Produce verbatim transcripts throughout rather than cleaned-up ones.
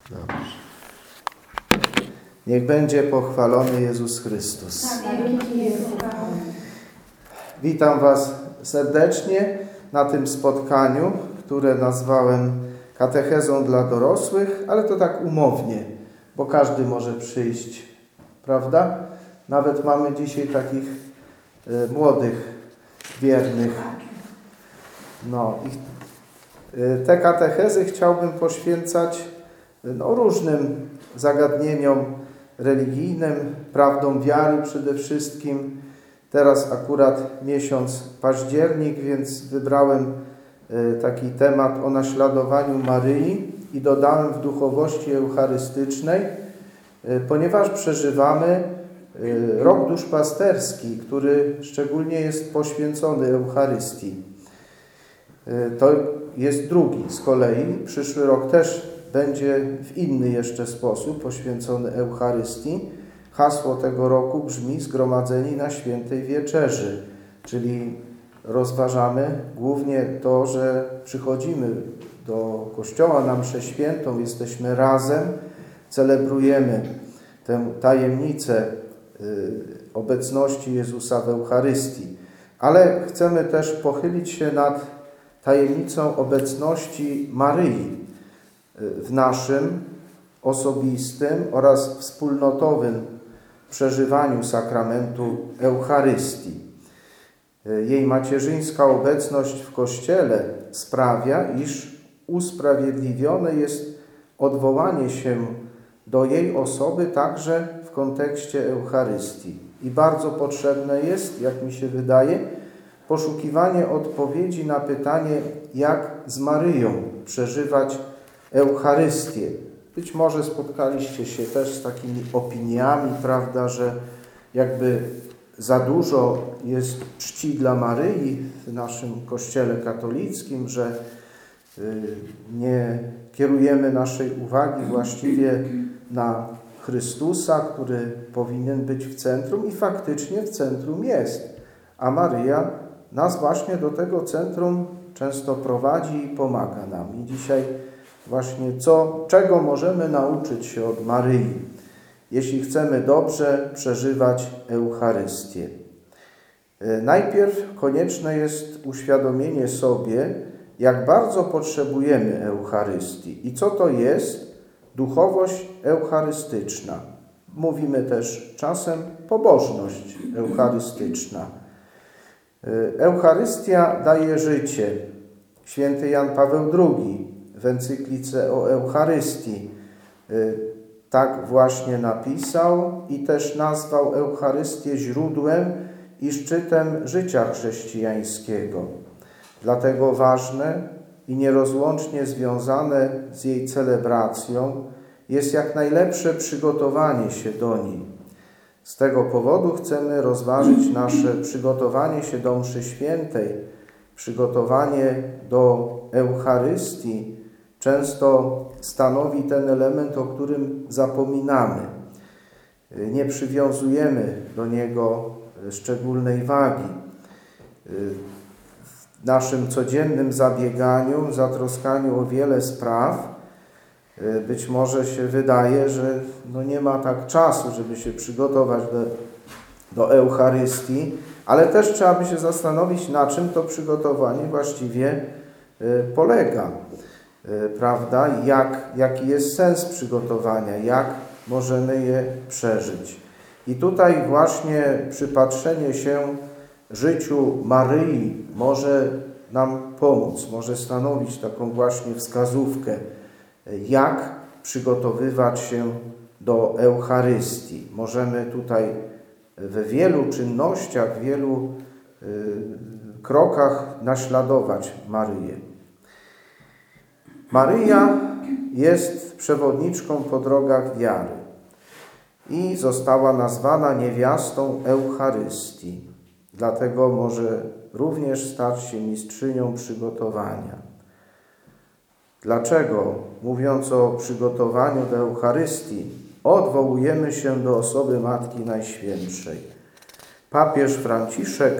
Dobrze. Niech będzie pochwalony Jezus Chrystus. Witam Was serdecznie na tym spotkaniu, które nazwałem katechezą dla dorosłych, ale to tak umownie, bo każdy może przyjść, prawda? Nawet mamy dzisiaj takich y, młodych, wiernych. No i y, te katechezy chciałbym poświęcać no, różnym zagadnieniom religijnym, prawdom wiary przede wszystkim. Teraz akurat miesiąc październik, więc wybrałem taki temat o naśladowaniu Maryi i dodałem w duchowości eucharystycznej, ponieważ przeżywamy rok duszpasterski, który szczególnie jest poświęcony Eucharystii. To jest drugi z kolei. Przyszły rok też będzie w inny jeszcze sposób poświęcony Eucharystii. Hasło tego roku brzmi Zgromadzeni na Świętej Wieczerzy, czyli rozważamy głównie to, że przychodzimy do Kościoła na mszę świętą, jesteśmy razem, celebrujemy tę tajemnicę obecności Jezusa w Eucharystii, ale chcemy też pochylić się nad tajemnicą obecności Maryi w naszym osobistym oraz wspólnotowym przeżywaniu sakramentu Eucharystii. Jej macierzyńska obecność w Kościele sprawia, iż usprawiedliwione jest odwołanie się do jej osoby także w kontekście Eucharystii. I bardzo potrzebne jest, jak mi się wydaje, poszukiwanie odpowiedzi na pytanie, jak z Maryją przeżywać Eucharystię. Być może spotkaliście się też z takimi opiniami, prawda, że jakby za dużo jest czci dla Maryi w naszym Kościele katolickim, że nie kierujemy naszej uwagi właściwie na Chrystusa, który powinien być w centrum i faktycznie w centrum jest. A Maryja nas właśnie do tego centrum często prowadzi i pomaga nam. I dzisiaj właśnie co, czego możemy nauczyć się od Maryi, jeśli chcemy dobrze przeżywać Eucharystię. Najpierw konieczne jest uświadomienie sobie, jak bardzo potrzebujemy Eucharystii i co to jest duchowość eucharystyczna. Mówimy też czasem pobożność eucharystyczna. Eucharystia daje życie. Święty Jan Paweł drugi w encyklice o Eucharystii tak właśnie napisał i też nazwał Eucharystię źródłem i szczytem życia chrześcijańskiego. Dlatego ważne i nierozłącznie związane z jej celebracją jest jak najlepsze przygotowanie się do niej. Z tego powodu chcemy rozważyć nasze przygotowanie się do mszy świętej, przygotowanie do Eucharystii. Często stanowi ten element, o którym zapominamy. Nie przywiązujemy do niego szczególnej wagi. W naszym codziennym zabieganiu, zatroskaniu o wiele spraw być może się wydaje, że no nie ma tak czasu, żeby się przygotować do, do Eucharystii, ale też trzeba by się zastanowić, na czym to przygotowanie właściwie polega. Prawda? Jak, jaki jest sens przygotowania, jak możemy je przeżyć. I tutaj właśnie przypatrzenie się życiu Maryi może nam pomóc, może stanowić taką właśnie wskazówkę, jak przygotowywać się do Eucharystii. Możemy tutaj we wielu czynnościach, w wielu y, krokach naśladować Maryję. Maryja jest przewodniczką po drogach wiary i została nazwana niewiastą Eucharystii. Dlatego może również stać się mistrzynią przygotowania. Dlaczego, mówiąc o przygotowaniu do Eucharystii, odwołujemy się do osoby Matki Najświętszej? Papież Franciszek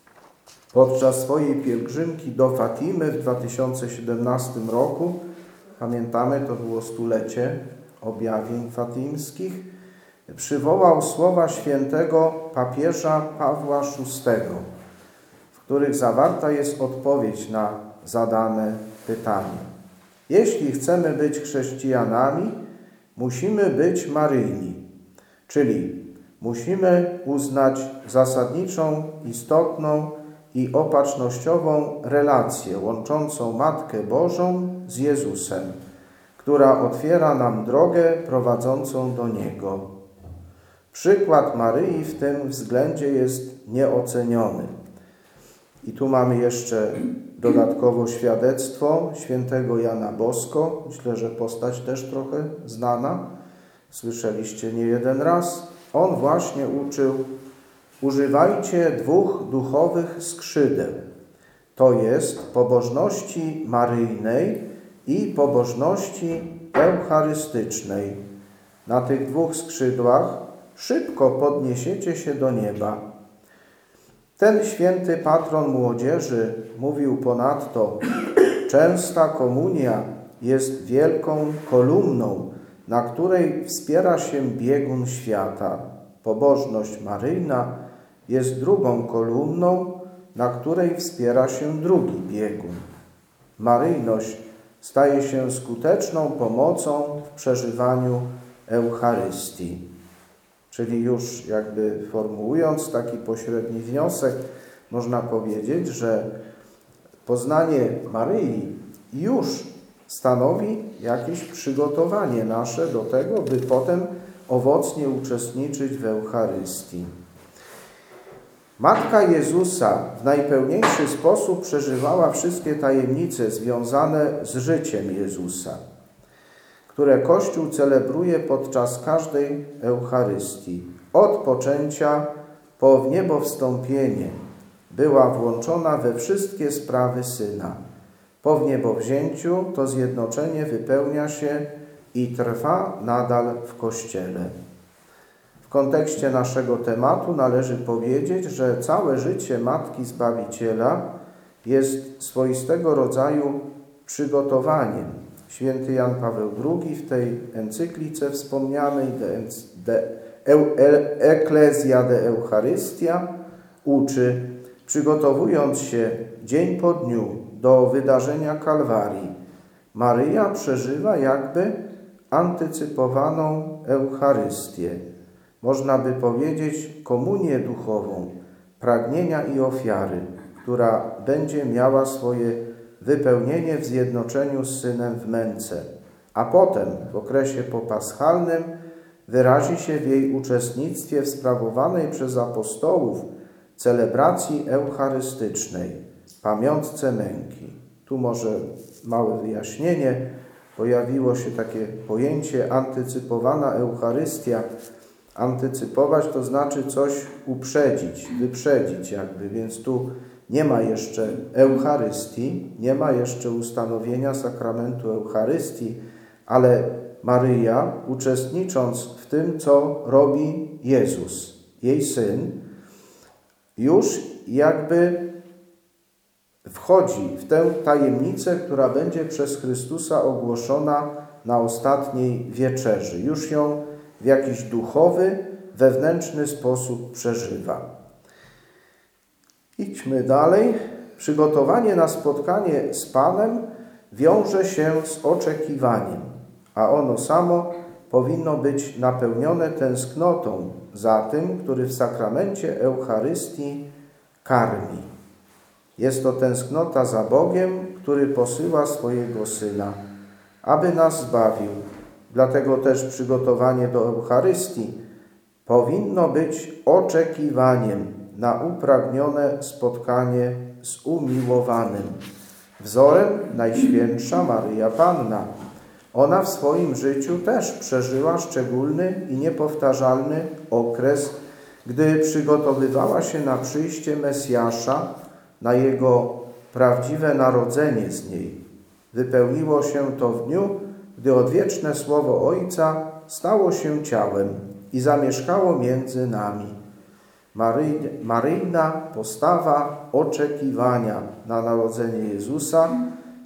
podczas swojej pielgrzymki do Fatimy w dwa tysiące siedemnastym roku pamiętamy, to było stulecie objawień fatimskich, przywołał słowa świętego papieża Pawła szóstego, w których zawarta jest odpowiedź na zadane pytanie. Jeśli chcemy być chrześcijanami, musimy być maryjni, czyli musimy uznać zasadniczą, istotną i opatrznościową relację łączącą Matkę Bożą z Jezusem, która otwiera nam drogę prowadzącą do Niego. Przykład Maryi w tym względzie jest nieoceniony. I tu mamy jeszcze dodatkowo świadectwo świętego Jana Bosko. Myślę, że postać też trochę znana. Słyszeliście nie jeden raz. On właśnie uczył: używajcie dwóch duchowych skrzydeł. To jest pobożności maryjnej i pobożności eucharystycznej. Na tych dwóch skrzydłach szybko podniesiecie się do nieba. Ten święty patron młodzieży mówił ponadto: częsta komunia jest wielką kolumną, na której wspiera się biegun świata. Pobożność maryjna jest drugą kolumną, na której wspiera się drugi biegun. Maryjność staje się skuteczną pomocą w przeżywaniu Eucharystii. Czyli już jakby formułując taki pośredni wniosek, można powiedzieć, że poznanie Maryi już stanowi jakieś przygotowanie nasze do tego, by potem owocnie uczestniczyć w Eucharystii. Matka Jezusa w najpełniejszy sposób przeżywała wszystkie tajemnice związane z życiem Jezusa, które Kościół celebruje podczas każdej Eucharystii. Od poczęcia po wniebowstąpienie była włączona we wszystkie sprawy Syna. Po wniebowzięciu to zjednoczenie wypełnia się i trwa nadal w Kościele. W kontekście naszego tematu należy powiedzieć, że całe życie Matki Zbawiciela jest swoistego rodzaju przygotowaniem. Święty Jan Paweł drugi w tej encyklice wspomnianej de, de Ecclesia de Eucharystia uczy, przygotowując się dzień po dniu do wydarzenia Kalwarii, Maryja przeżywa jakby antycypowaną Eucharystię. Można by powiedzieć komunię duchową, pragnienia i ofiary, która będzie miała swoje wypełnienie w zjednoczeniu z Synem w męce, a potem w okresie popaschalnym wyrazi się w jej uczestnictwie w sprawowanej przez apostołów celebracji eucharystycznej, pamiątce męki. Tu może małe wyjaśnienie. Pojawiło się takie pojęcie antycypowana Eucharystia. Antycypować to znaczy coś uprzedzić, wyprzedzić jakby, więc tu nie ma jeszcze Eucharystii, nie ma jeszcze ustanowienia sakramentu Eucharystii, ale Maryja, uczestnicząc w tym, co robi Jezus, jej Syn, już jakby wchodzi w tę tajemnicę, która będzie przez Chrystusa ogłoszona na ostatniej wieczerzy. Już ją w jakiś duchowy, wewnętrzny sposób przeżywa. Idźmy dalej. Przygotowanie na spotkanie z Panem wiąże się z oczekiwaniem, a ono samo powinno być napełnione tęsknotą za tym, który w sakramencie Eucharystii karmi. Jest to tęsknota za Bogiem, który posyła swojego Syna, aby nas zbawił. Dlatego też przygotowanie do Eucharystii powinno być oczekiwaniem na upragnione spotkanie z umiłowanym. Wzorem Najświętsza Maryja Panna. Ona w swoim życiu też przeżyła szczególny i niepowtarzalny okres, gdy przygotowywała się na przyjście Mesjasza, na Jego prawdziwe narodzenie z niej. Wypełniło się to w dniu, gdy odwieczne Słowo Ojca stało się ciałem i zamieszkało między nami. Maryj, maryjna postawa oczekiwania na narodzenie Jezusa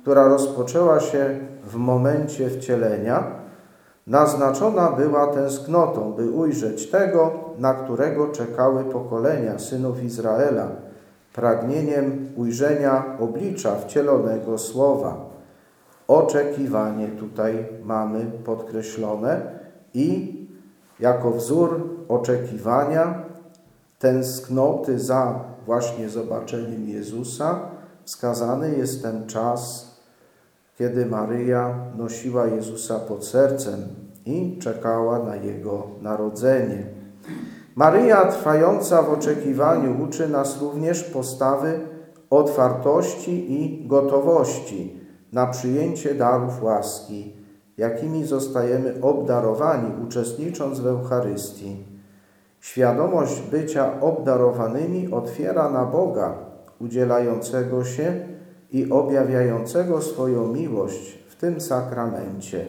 która rozpoczęła się w momencie wcielenia, naznaczona była tęsknotą, by ujrzeć tego, na którego czekały pokolenia synów Izraela, pragnieniem ujrzenia oblicza wcielonego Słowa. Oczekiwanie tutaj mamy podkreślone i jako wzór oczekiwania, tęsknoty za właśnie zobaczeniem Jezusa wskazany jest ten czas, kiedy Maryja nosiła Jezusa pod sercem i czekała na Jego narodzenie. Maryja, trwająca w oczekiwaniu, uczy nas również postawy otwartości i gotowości na przyjęcie darów łaski, jakimi zostajemy obdarowani, uczestnicząc w Eucharystii. Świadomość bycia obdarowanymi otwiera na Boga, udzielającego się i objawiającego swoją miłość w tym sakramencie.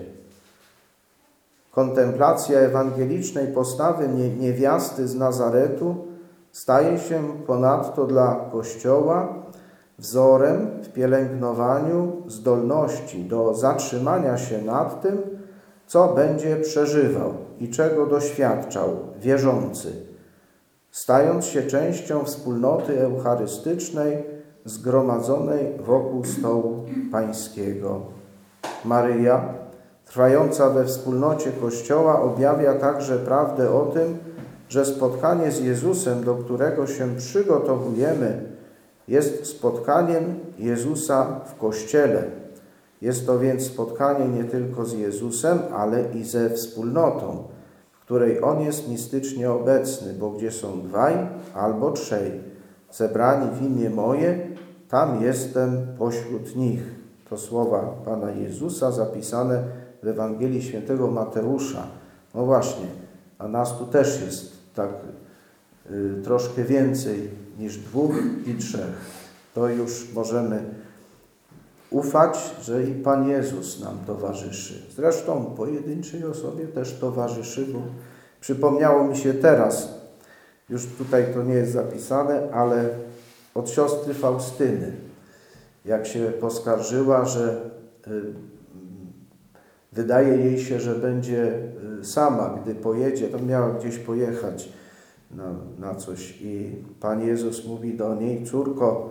Kontemplacja ewangelicznej postawy niewiasty z Nazaretu staje się ponadto dla Kościoła wzorem w pielęgnowaniu zdolności do zatrzymania się nad tym, co będzie przeżywał i czego doświadczał wierzący, stając się częścią wspólnoty eucharystycznej zgromadzonej wokół stołu pańskiego. Maryja, trwająca we wspólnocie Kościoła, objawia także prawdę o tym, że spotkanie z Jezusem, do którego się przygotowujemy, jest spotkaniem Jezusa w Kościele. Jest to więc spotkanie nie tylko z Jezusem, ale i ze wspólnotą, w której On jest mistycznie obecny, bo gdzie są dwaj albo trzej zebrani w imię moje, tam jestem pośród nich. To słowa Pana Jezusa zapisane w Ewangelii Świętego Mateusza. No właśnie, a nas tu też jest tak y, troszkę więcej niż dwóch i trzech. To już możemy ufać, że i Pan Jezus nam towarzyszy. Zresztą pojedynczej osobie też towarzyszy, bo przypomniało mi się teraz, już tutaj to nie jest zapisane, ale od siostry Faustyny, jak się poskarżyła, że wydaje jej się, że będzie sama, gdy pojedzie, to miała gdzieś pojechać na, na coś i Pan Jezus mówi do niej: córko,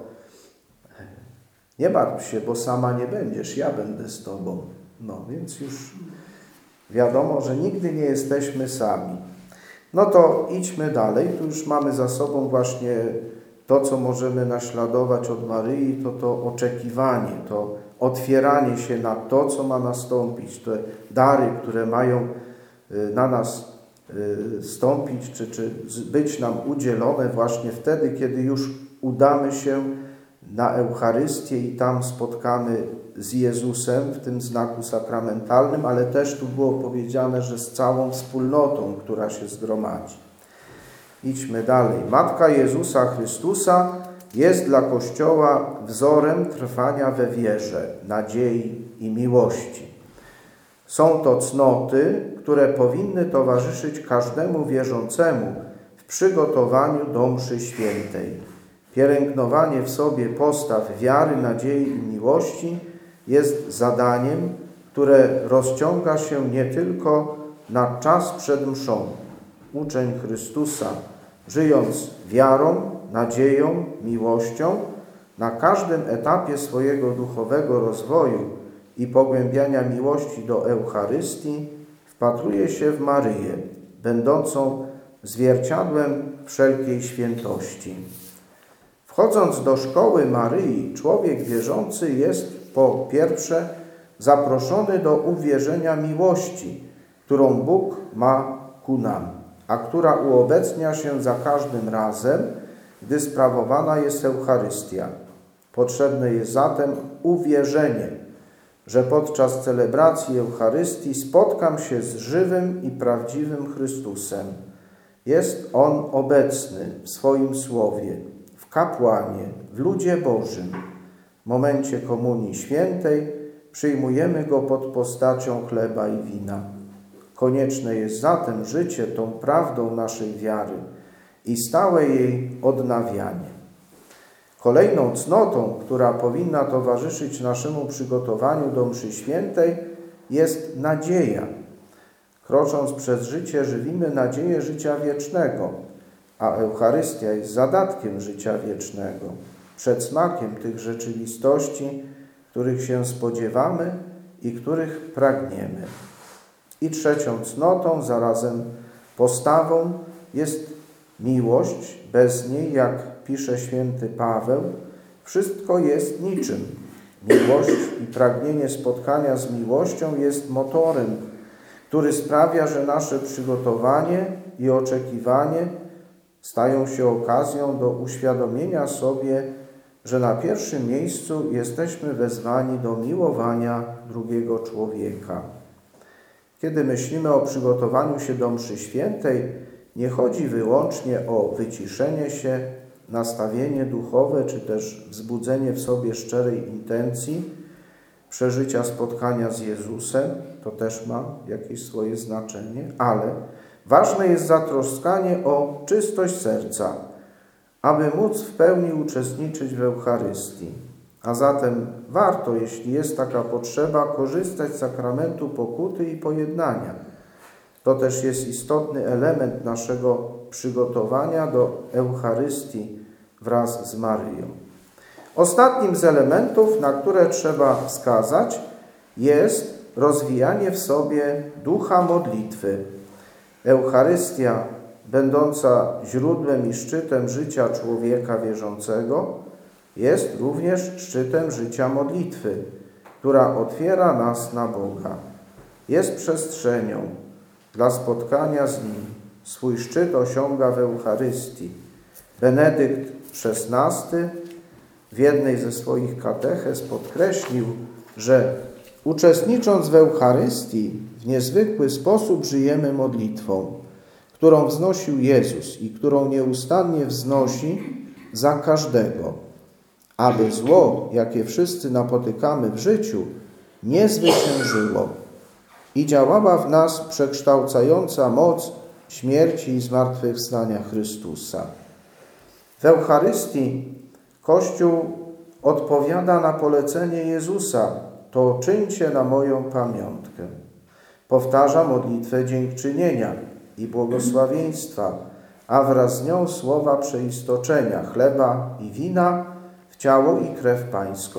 nie martw się, bo sama nie będziesz, ja będę z tobą. No więc już wiadomo, że nigdy nie jesteśmy sami. No to idźmy dalej. Tu już mamy za sobą właśnie to, co możemy naśladować od Maryi, to to oczekiwanie, to otwieranie się na to, co ma nastąpić, te dary, które mają na nas stąpić, czy, czy być nam udzielone właśnie wtedy, kiedy już udamy się na Eucharystię i tam spotkamy z Jezusem w tym znaku sakramentalnym, ale też tu było powiedziane, że z całą wspólnotą, która się zgromadzi. Idźmy dalej. Matka Jezusa Chrystusa jest dla Kościoła wzorem trwania we wierze, nadziei i miłości. Są to cnoty, które powinny towarzyszyć każdemu wierzącemu w przygotowaniu do mszy świętej. Pielęgnowanie w sobie postaw wiary, nadziei i miłości jest zadaniem, które rozciąga się nie tylko na czas przed mszą. Uczeń Chrystusa, żyjąc wiarą, nadzieją, miłością, na każdym etapie swojego duchowego rozwoju i pogłębiania miłości do Eucharystii wpatruje się w Maryję, będącą zwierciadłem wszelkiej świętości. Wchodząc do szkoły Maryi, człowiek wierzący jest po pierwsze zaproszony do uwierzenia miłości, którą Bóg ma ku nam, a która uobecnia się za każdym razem, gdy sprawowana jest Eucharystia. Potrzebne jest zatem uwierzenie, że podczas celebracji Eucharystii spotkam się z żywym i prawdziwym Chrystusem. Jest On obecny w swoim Słowie, w kapłanie, w ludzie Bożym. W momencie Komunii Świętej przyjmujemy Go pod postacią chleba i wina. Konieczne jest zatem życie tą prawdą naszej wiary i stałe jej odnawianie. Kolejną cnotą, która powinna towarzyszyć naszemu przygotowaniu do mszy świętej, jest nadzieja. Krocząc przez życie, żywimy nadzieję życia wiecznego, a Eucharystia jest zadatkiem życia wiecznego, przedsmakiem tych rzeczywistości, których się spodziewamy i których pragniemy. I trzecią cnotą, zarazem postawą, jest miłość. Bez niej, jak pisze święty Paweł, wszystko jest niczym. Miłość i pragnienie spotkania z miłością jest motorem, który sprawia, że nasze przygotowanie i oczekiwanie stają się okazją do uświadomienia sobie, że na pierwszym miejscu jesteśmy wezwani do miłowania drugiego człowieka. Kiedy myślimy o przygotowaniu się do mszy świętej, nie chodzi wyłącznie o wyciszenie się, nastawienie duchowe, czy też wzbudzenie w sobie szczerej intencji przeżycia spotkania z Jezusem. To też ma jakieś swoje znaczenie, ale ważne jest zatroskanie o czystość serca, aby móc w pełni uczestniczyć w Eucharystii. A zatem warto, jeśli jest taka potrzeba, korzystać z sakramentu pokuty i pojednania. To też jest istotny element naszego przygotowania do Eucharystii wraz z Maryją. Ostatnim z elementów, na które trzeba wskazać, jest rozwijanie w sobie ducha modlitwy. Eucharystia, będąca źródłem i szczytem życia człowieka wierzącego, jest również szczytem życia modlitwy, która otwiera nas na Boga. Jest przestrzenią dla spotkania z Nim. Swój szczyt osiąga w Eucharystii. Benedykt szesnasty w jednej ze swoich katechez podkreślił, że uczestnicząc w Eucharystii w niezwykły sposób żyjemy modlitwą, którą wznosił Jezus i którą nieustannie wznosi za każdego, aby zło, jakie wszyscy napotykamy w życiu, nie zwyciężyło i działała w nas przekształcająca moc śmierci i zmartwychwstania Chrystusa. W Eucharystii Kościół odpowiada na polecenie Jezusa: to czyńcie na moją pamiątkę. Powtarza modlitwę dziękczynienia i błogosławieństwa, a wraz z nią słowa przeistoczenia chleba i wina w ciało i krew Pańską.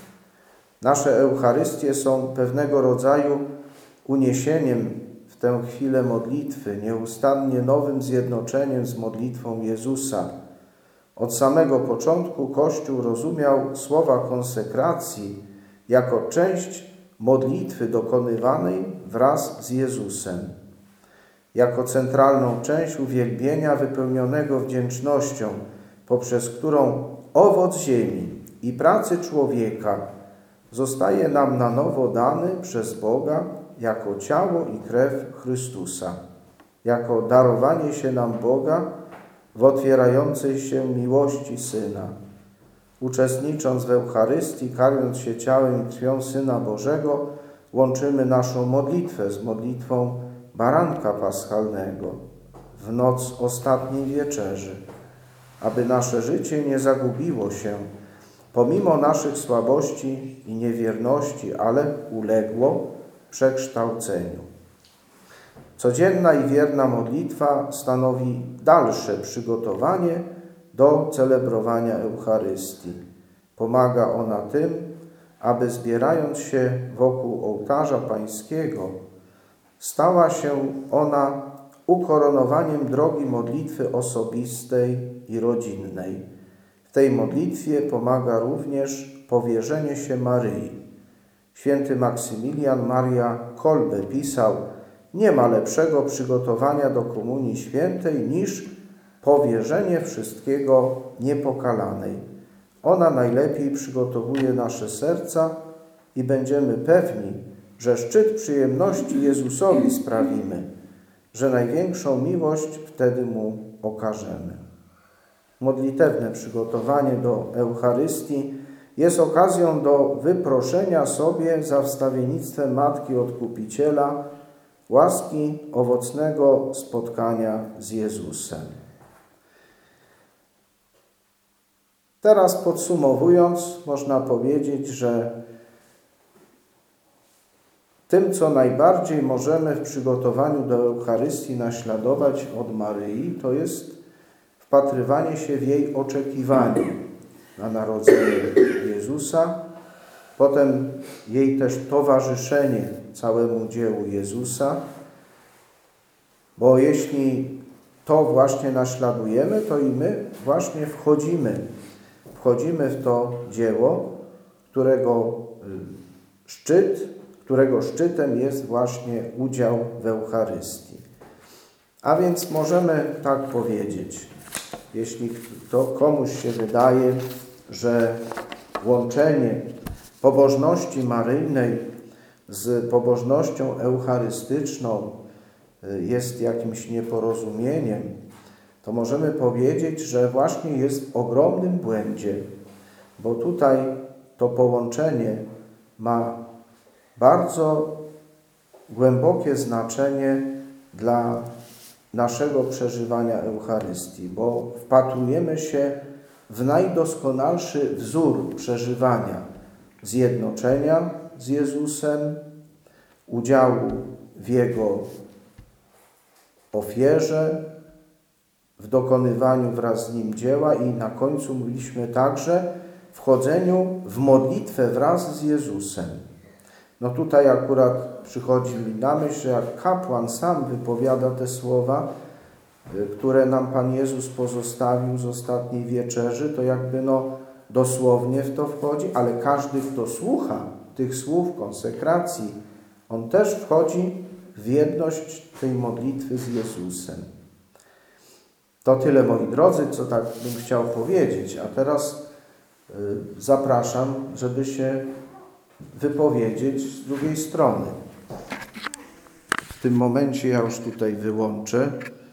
Nasze Eucharystie są pewnego rodzaju uniesieniem w tę chwilę modlitwy, nieustannie nowym zjednoczeniem z modlitwą Jezusa. Od samego początku Kościół rozumiał słowa konsekracji jako część modlitwy dokonywanej wraz z Jezusem, jako centralną część uwielbienia wypełnionego wdzięcznością, poprzez którą owoc ziemi i pracy człowieka zostaje nam na nowo dany przez Boga jako ciało i krew Chrystusa, jako darowanie się nam Boga w otwierającej się miłości Syna. Uczestnicząc w Eucharystii, karmiąc się ciałem i krwią Syna Bożego, łączymy naszą modlitwę z modlitwą Baranka Paschalnego w noc ostatniej wieczerzy, aby nasze życie nie zagubiło się pomimo naszych słabości i niewierności, ale uległo przekształceniu. Codzienna i wierna modlitwa stanowi dalsze przygotowanie do celebrowania Eucharystii. Pomaga ona tym, aby zbierając się wokół ołtarza Pańskiego, stała się ona ukoronowaniem drogi modlitwy osobistej i rodzinnej. W tej modlitwie pomaga również powierzenie się Maryi. Święty Maksymilian Maria Kolbe pisał: nie ma lepszego przygotowania do Komunii Świętej niż powierzenie wszystkiego Niepokalanej. Ona najlepiej przygotowuje nasze serca i będziemy pewni, że szczyt przyjemności Jezusowi sprawimy, że największą miłość wtedy Mu okażemy. Modlitewne przygotowanie do Eucharystii jest okazją do wyproszenia sobie za wstawiennictwem Matki Odkupiciela łaski owocnego spotkania z Jezusem. Teraz podsumowując, można powiedzieć, że tym, co najbardziej możemy w przygotowaniu do Eucharystii naśladować od Maryi, to jest wpatrywanie się w jej oczekiwanie na narodzenie Jezusa, potem jej też towarzyszenie całemu dziełu Jezusa, bo jeśli to właśnie naśladujemy, to i my właśnie wchodzimy, wchodzimy w to dzieło, którego szczyt, którego szczytem jest właśnie udział w Eucharystii. A więc możemy tak powiedzieć, jeśli to komuś się wydaje, że łączenie pobożności maryjnej z pobożnością eucharystyczną jest jakimś nieporozumieniem, to możemy powiedzieć, że właśnie jest w ogromnym błędzie, bo tutaj to połączenie ma bardzo głębokie znaczenie dla naszego przeżywania Eucharystii, bo wpatrujemy się w najdoskonalszy wzór przeżywania zjednoczenia z Jezusem, udziału w Jego ofierze, w dokonywaniu wraz z Nim dzieła i na końcu mówiliśmy także wchodzeniu w modlitwę wraz z Jezusem. No tutaj akurat przychodzi mi na myśl, że jak kapłan sam wypowiada te słowa, które nam Pan Jezus pozostawił z ostatniej wieczerzy, to jakby no dosłownie w to wchodzi, ale każdy, kto słucha tych słów konsekracji, on też wchodzi w jedność tej modlitwy z Jezusem. To tyle, moi drodzy, co tak bym chciał powiedzieć, a teraz y, zapraszam, żeby się wypowiedzieć z drugiej strony. W tym momencie ja już tutaj wyłączę